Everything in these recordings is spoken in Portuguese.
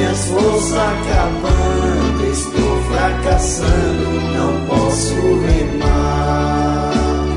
minhas forças acabando, estou fracassando, não posso remar.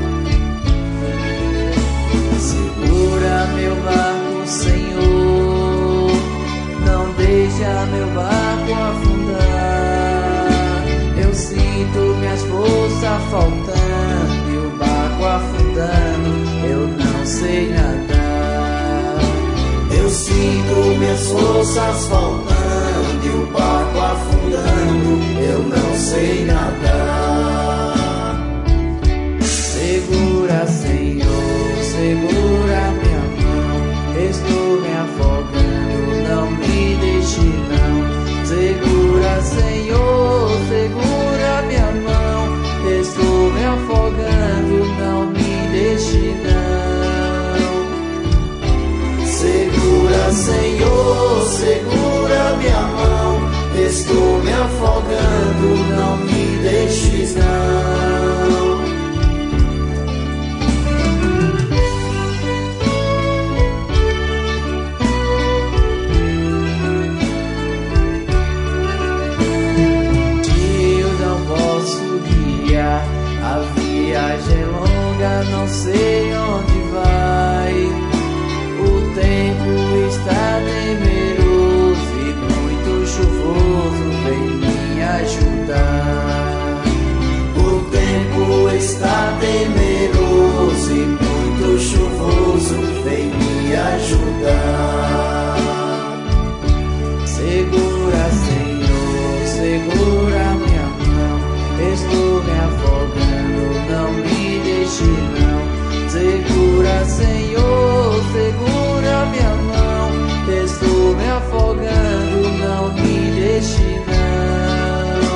Segura meu barco, Senhor, não deixa meu barco afundar. Eu sinto minhas forças faltando e o barco afundando, eu não sei nadar. Eu sinto minhas forças faltando e o barco afundando, eu não sei nadar. Segura, Senhor, segura minha mão, estou me afogando, não me deixe não. Segura, Senhor, segura minha mão, estou me afogando, não me deixe não. Segura, Senhor, segura minha mão, estou me afogando, não me deixes não. A viagem é longa, não sei onde vai. O tempo está temeroso e muito chuvoso, vem me ajudar. O tempo está temeroso e muito chuvoso, vem me ajudar. Segura, Senhor, segura minha mão, estou me afogando, não me deixe não. Segura, Senhor, segura minha mão, estou me afogando, não me deixe não.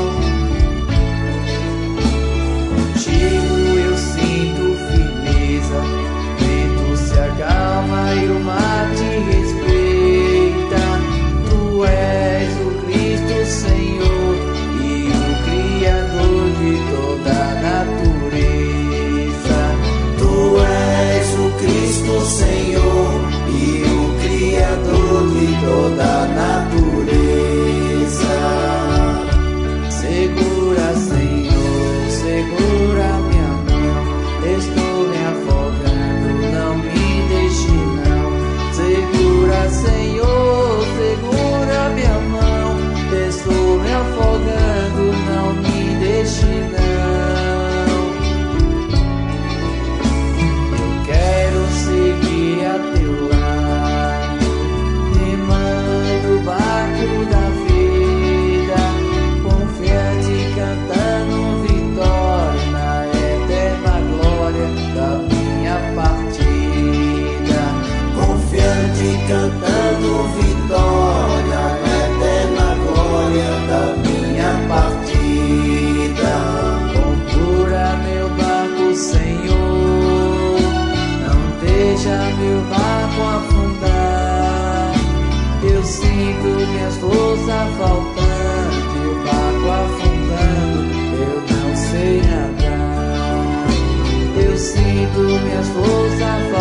Contigo eu sinto firmeza, o vento se acalma e o mar te respeita. Tu és o Cristo, Senhor, e o Criador de toda a natureza. Tu és o Cristo, Senhor, e o Criador de toda a natureza. Segura, Senhor, segura minha mão, estou me afogando, não me deixe não. Segura, Senhor, segura minha mão, estou me afogando, não me deixe não. Eu quero seguir a teu lado, remando o barco da vida, confiante, cantando vitória na eterna glória da minha partida. Confiante, cantando vitória na eterna glória da minha partida. Procura meu barco, Senhor, não deixa meu barco afundar. Eu sinto minhas forças faltando e o barco afundando, eu não sei nadar. Eu sinto minhas forças